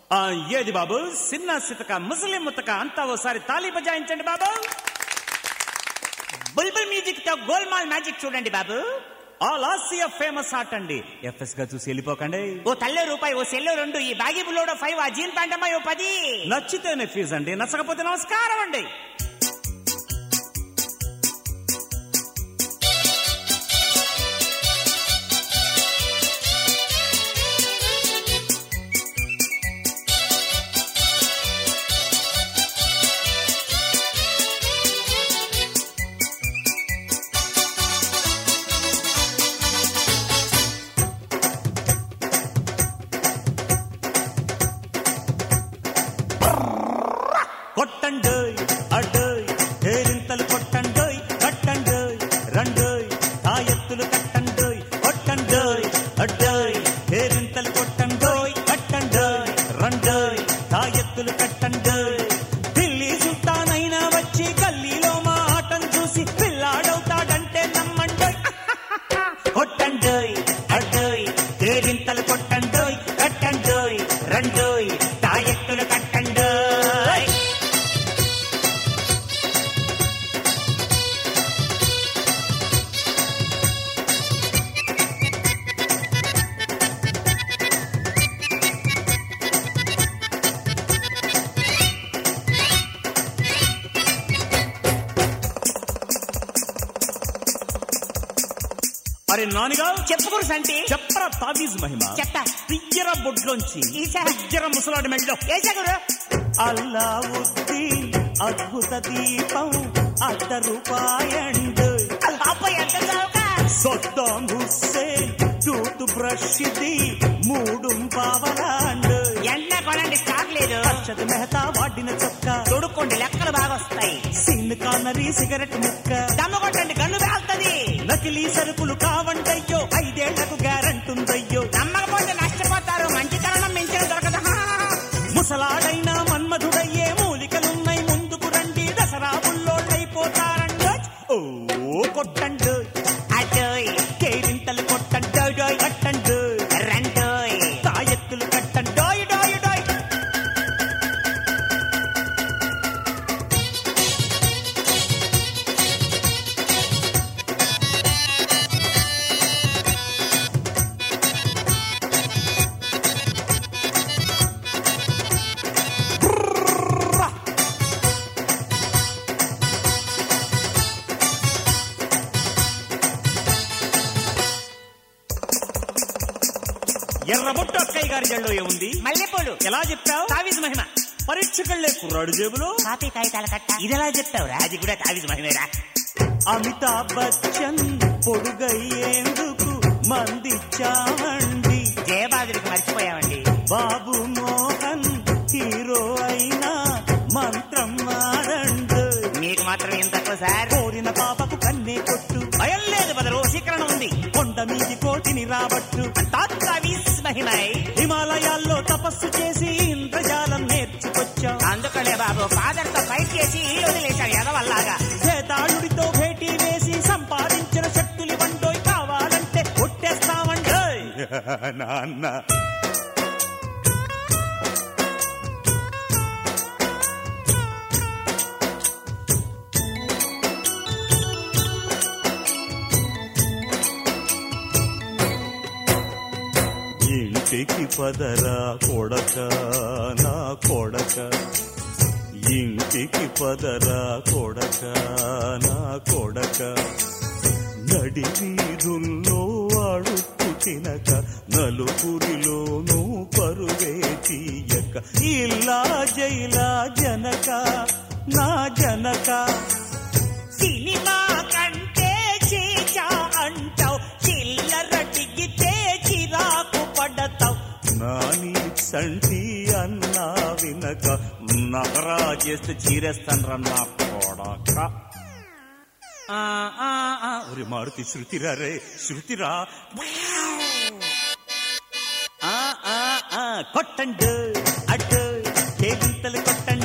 ఏది బాబు? సిన్న సితక ముసలిం ముతక అంతా ఓసారి తాళి బజాయించండి బాబు. బుల్బుల్ మ్యూజిక్ తో గోల్మాల్ మ్యాజిక్ చూడండి బాబు. ఆల్ ఆసియా ఫేమస్ ఆర్ట్ అండి. ఎఫ్ఎస్ గా చూసి వెళ్ళిపోకండి. ఓ తల్లే రూపాయి, ఓ సెల్లో 2, ఈ బాగి బుల్లోడో 5, ఆ జీన్ ప్యాంట్ అమ్మాయి ఓ 10. నచ్చితేనే ఫీజు అండి, నచ్చకపోతే నమస్కారం అండి. కొట్టండోయ్ అడ్డోయ్ హేరింతలు కొట్టండోయ్, కట్టండోయ్ రండోయ్ తాయెత్తులు కట్టండోయ్. కొట్టండోయ్ అడ్డోయ్ హేరింతలు కొట్టండోయ్, కట్టండోయ్ రండోయ్ తాయెత్తులు కట్టండోయ్. ఢిల్లీ సుల్తానైనా వచ్చి గల్లీలో మా ఆటం చూసి పిల్లాడవుతాడంటే నమ్మండోయ్. కొట్టండోయ్ అడ్డోయ్ హేరింతలు కొట్టండోయ్, కట్టండోయ్ రండోయ్ తాయెత్తులు కట్టండోయ్. అరే నానిగా చెప్పుకోరు సంటి, చెప్పరా తావీజ్ మహిమ. చెప్తా. పియ్యర బొడ్లోంచి ఈసా. పియ్యర ముసలాడి మెళ్ళో ఏసగురు అల్లావుద్దీన్ అద్భుత దీపం ₹1 అబ్బాయి ఎంత చౌక. సొద్దాం హుస్సేన్ టూత్ బ్రష్ ది $3 ఎండ కొనండి, స్టాక్ లేదు. అక్షత్ మెహతా వాడిన చొక్క తొడుక్కోండి, లెక్కలు బాగా వస్తాయి. సిన్ కానరీ సిగరెట్ ముక్క దమ్ము కొట్టండి, గన్ను పేలుతుంది. నకిలీ సరుకులు కావండయ్యో, 5 ఏళ్లకు గ్యారంటుందయ్యో. నమ్మకపోతే నష్టపోతారు, మంచి తరుణం మించిన దొరకదు. ముసలాడైనా మన్మధుడయ్యే మూలికలున్నాయి, ముందుకు రండి దసరా బుల్లోళ్ళైపోతారండి. ఓ కొట్టండు అటోయ్ కేరింతలు కొట్టండోయ్, కట్టండు రండోయ్ తాయెత్తులు కట్టండోయ్ డోయ్ డోయ్. ఎర్రబొట్టు అక్కయ్య గారి జల్లో ఏముంది? మల్లెపూలు. ఎలా చెప్పావు? తావీజ్ మహిమ. పరీక్షకెళ్లే కుర్రాడు జేబులో కాపీ కాగితాల కట్ట. ఇదెలా చెప్తావురా? అది కూడా తావీజ్ మహిమేరా. అమితాబ్ బచ్చన్ పొడుగయ్యేందుకు మందిచ్చామండి. జయబాదుడికి మర్చిపోయామండి. బాబు మోహన్ హీరో అయినా మంత్రం మారండు. మీకు మాత్రం ఏం తక్కువ సార్. కోరిన పాపకు కన్నే కొట్టు, భయం లేదు, బదులు శిఖరణ ఉంది. కొండ మీది కోటిని రాబట్టు. తావీజ్ మహిమై. హిమాలయాల్లో తపస్సు చేసి ఇంద్రజాలం నేర్చుకొచ్చాం. అందుకనే బాబు ఫాదర్ తో ఫైట్ చేసి వదిలేశాడు ఎదవల్లాగా. చేతాళుడితో భేటీ వేసి సంపాదించిన శక్తులు వండోయ్, కావాలంటే కొట్టేస్తామండోయ్. నాన్న ఇంటికి పదరా కొడక నా కొడక, ఇంటికి పదరా కొడక నా కొడక. నడి వీధుల్లో అడుక్కు తినక, నలుగురిలోనూ పరుగే తీయక, ఇలా జైలా జనక నా జనక. సినిమా కంటే చీచా అంటావు, చిల్లర దిగితే చిరాకు పడతావు. నాని సంటి అన్నా వినక, నగరా చేస్తే చీరేస్తాను నా కొడక. ఒరి మారుతి శృతిరా రే శృతిరా. కొట్టండు అడ్డు కేగింతలు కొట్టండి.